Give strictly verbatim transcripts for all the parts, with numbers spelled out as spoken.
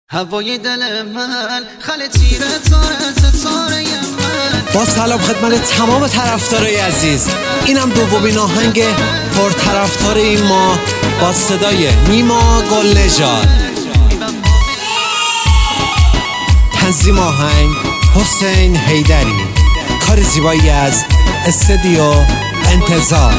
هوای دل من خل تیره تاره ستاره من. با سلام خدمت تمام طرفدارای عزیز، اینم دومین آهنگ پرطرفدار این ماه با صدای نیما گل نژاد. تنظیم آهنگ حسین حیدری، کار زیبایی از استودیو انتظار.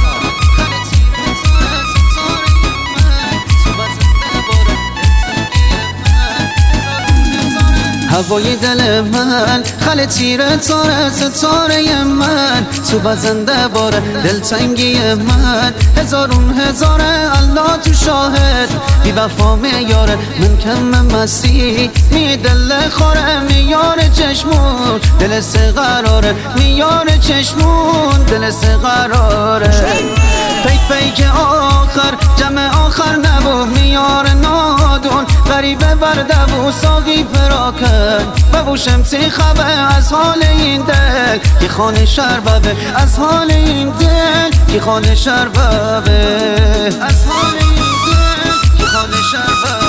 هوای دل من خل تیره تاره ستاره من. تو بزنده باره دلتنگی من. هزارون هزاره الله تو شاهد. بی وفا میاره من کم مسیح. می دل خوره میار چشمون. دل سه قراره میار چشمون. دل سه قراره پیک پیک آخر جمع آخر نبو میار نادون. غریبه برده و ساقی پراکن ببوشم تی خبه از حال این دل. کی خانه شربه از حال این دل. کی خانه شربه از حال این دل. کی خانه شربه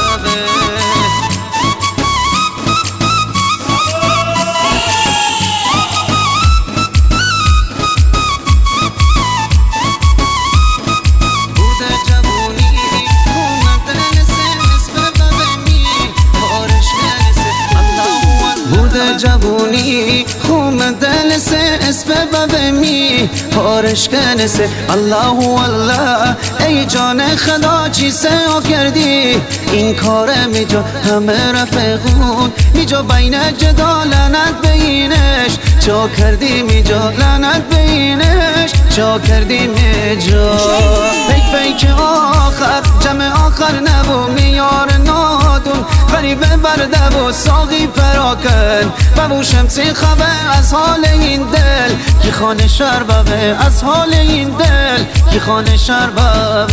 جوونی خوم دل سے اس پہ ببمی پارش کرنے سے اللہ والله ای جان خدا چی سعی کردی این کار میجا همه رفقون میجا بین جدا لعنت بینش چا کردی میجا لعنت بینش چا کردی میجا پیک پیک آخر جمع آخر نبو میار نادون غریبه برده و ساقی پراکن ببوشم تی خبه از حال این دل. کی خانه شربه از حال این دل. کی خانه شربه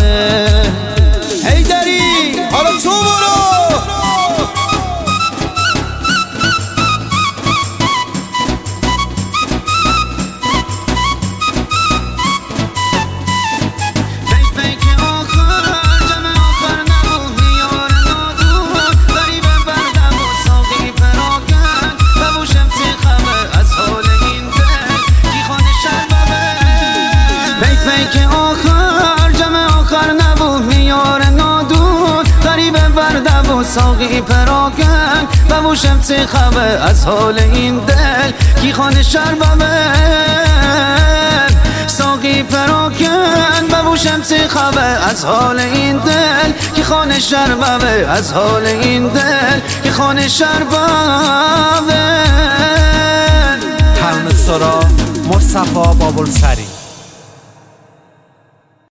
حیدری حالا تو برو. که آخر جمع آخر نبود میار نادون. غریبه برده و ساقی پراکن ببوشم تی خبه از حال این دل. کی خانه شربه ساقی پراکن ببوشم تی خبه از حال این دل. کی خانه شربه از حال این دل. کی خانه شربه ترانه سرا مصطفی بابلسری.